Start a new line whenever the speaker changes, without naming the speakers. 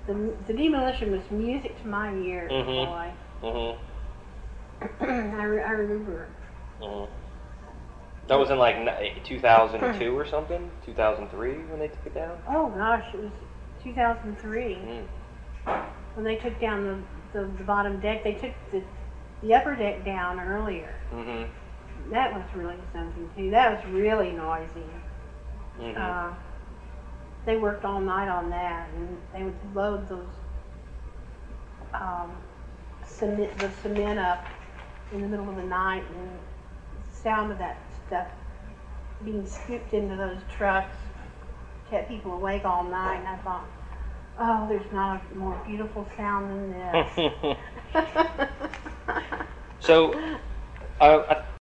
the demolition was music to my ears, boy. I remember.
That was in like 2002 or something, 2003 when they took it down.
Oh gosh, it was 2003 when they took down the bottom deck. They took the upper deck down earlier. That was really something too. That was really noisy. They worked all night on that, and they would load those cement up in the middle of the night, and the sound of that stuff being scooped into those trucks kept people awake all night. And I thought, oh, there's not a more beautiful sound than this.
So, I